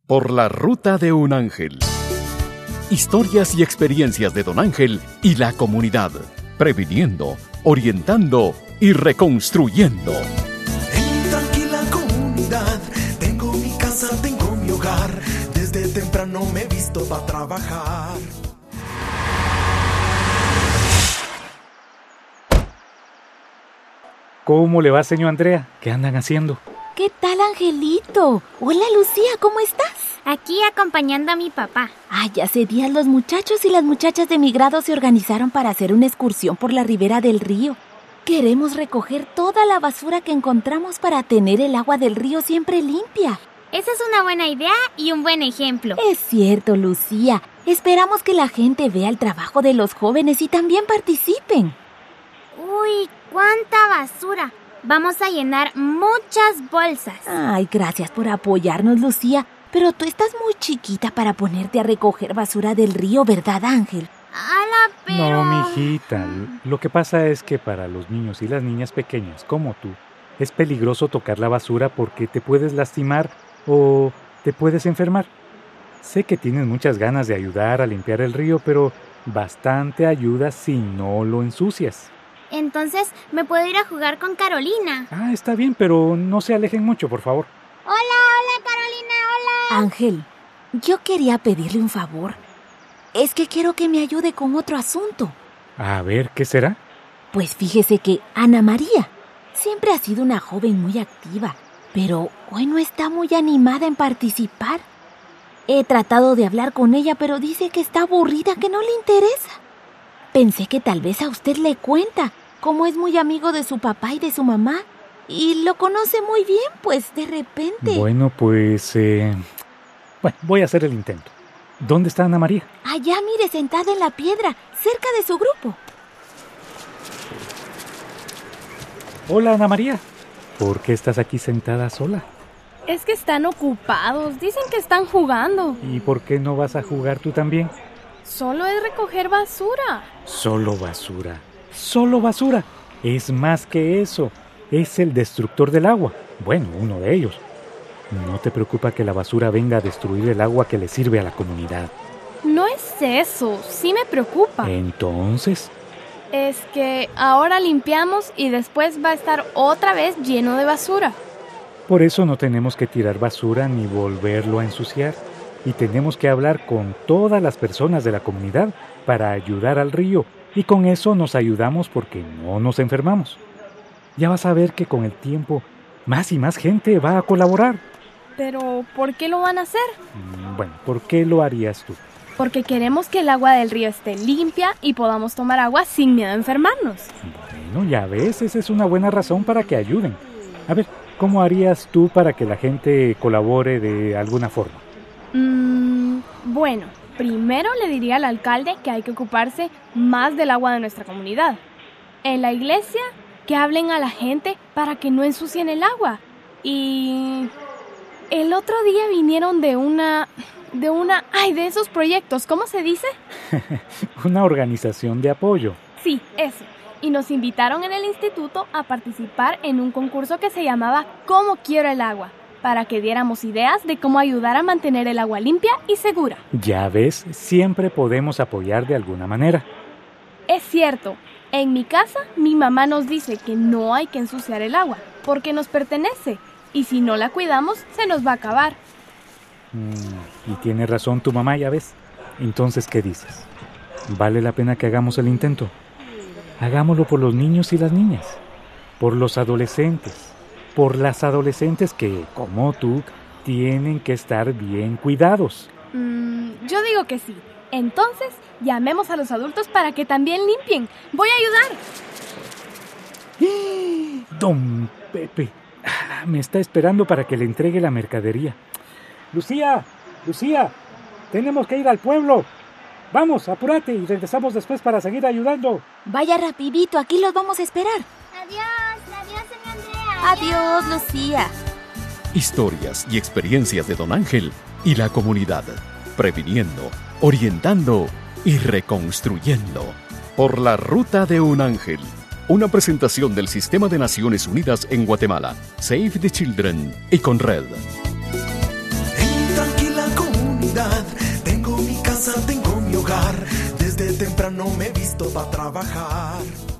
Por la ruta de un ángel. Historias y experiencias de Don Ángel y la comunidad, previniendo, orientando y reconstruyendo. En mi tranquila comunidad, tengo mi casa, tengo mi hogar. Desde temprano me he visto para trabajar. ¿Cómo le va, señor Andrea? ¿Qué andan haciendo? ¿Qué tal, Angelito? Hola, Lucía, ¿cómo estás? Aquí acompañando a mi papá. Ay, hace días los muchachos y las muchachas de mi grado se organizaron para hacer una excursión por la ribera del río. Queremos recoger toda la basura que encontramos para tener el agua del río siempre limpia. Esa es una buena idea y un buen ejemplo. Es cierto, Lucía. Esperamos que la gente vea el trabajo de los jóvenes y también participen. Uy, cuánta basura. Vamos a llenar muchas bolsas. Ay, gracias por apoyarnos, Lucía. Pero tú estás muy chiquita para ponerte a recoger basura del río, ¿verdad, Ángel? ¡Hala, pero! No, mijita. Lo que pasa es que para los niños y las niñas pequeñas como tú, es peligroso tocar la basura porque te puedes lastimar o te puedes enfermar. Sé que tienes muchas ganas de ayudar a limpiar el río, pero bastante ayuda si no lo ensucias. Entonces, ¿me puedo ir a jugar con Carolina? Ah, está bien, pero no se alejen mucho, por favor. Hola, Carolina, hola. Ángel, yo quería pedirle un favor. Es que quiero que me ayude con otro asunto. A ver, ¿qué será? Pues fíjese que Ana María siempre ha sido una joven muy activa, pero hoy no está muy animada en participar. He tratado de hablar con ella, pero dice que está aburrida, que no le interesa. Pensé que tal vez a usted le cuenta, como es muy amigo de su papá y de su mamá, y lo conoce muy bien, pues de repente... Bueno, pues... Bueno, voy a hacer el intento. ¿Dónde está Ana María? Allá, mire, sentada en la piedra, cerca de su grupo. Hola, Ana María. ¿Por qué estás aquí sentada sola? Es que están ocupados, dicen que están jugando. ¿Y por qué no vas a jugar tú también? Solo es recoger basura. Solo basura. Solo basura. Es más que eso. Es el destructor del agua. Bueno, uno de ellos. ¿No te preocupa que la basura venga a destruir el agua que le sirve a la comunidad? No es eso, sí me preocupa. Entonces... Es que ahora limpiamos y después va a estar otra vez lleno de basura. Por eso no tenemos que tirar basura ni volverlo a ensuciar. Y tenemos que hablar con todas las personas de la comunidad para ayudar al río. Y con eso nos ayudamos porque no nos enfermamos. Ya vas a ver que con el tiempo más y más gente va a colaborar. Pero, ¿por qué lo van a hacer? Bueno, ¿por qué lo harías tú? Porque queremos que el agua del río esté limpia y podamos tomar agua sin miedo a enfermarnos. Bueno, ya ves, esa es una buena razón para que ayuden. A ver, ¿cómo harías tú para que la gente colabore de alguna forma? Bueno, primero le diría al alcalde que hay que ocuparse más del agua de nuestra comunidad. En la iglesia, que hablen a la gente para que no ensucien el agua. Y el otro día vinieron de esos proyectos, ¿cómo se dice? Una organización de apoyo. Sí, eso. Y nos invitaron en el instituto a participar en un concurso que se llamaba ¿Cómo quiero el agua?, para que diéramos ideas de cómo ayudar a mantener el agua limpia y segura. Ya ves, siempre podemos apoyar de alguna manera. Es cierto, en mi casa mi mamá nos dice que no hay que ensuciar el agua, porque nos pertenece, y si no la cuidamos se nos va a acabar. Y tiene razón tu mamá, ya ves. Entonces, ¿qué dices? ¿Vale la pena que hagamos el intento? Hagámoslo por los niños y las niñas, por los adolescentes, por las adolescentes que, como tú, tienen que estar bien cuidados. Yo digo que sí. Entonces, llamemos a los adultos para que también limpien. ¡Voy a ayudar! Don Pepe me está esperando para que le entregue la mercadería. Lucía, tenemos que ir al pueblo. Vamos, apúrate y regresamos después para seguir ayudando. Vaya rapidito, aquí los vamos a esperar. Adiós, señor Andrea. Adiós, Lucía. Historias y experiencias de Don Ángel y la comunidad, previniendo, orientando y reconstruyendo. Por la ruta de un ángel. Una presentación del Sistema de Naciones Unidas en Guatemala, Save the Children y Conred. En mi tranquila comunidad. Tengo mi casa, tengo mi hogar. Desde temprano me he visto para trabajar.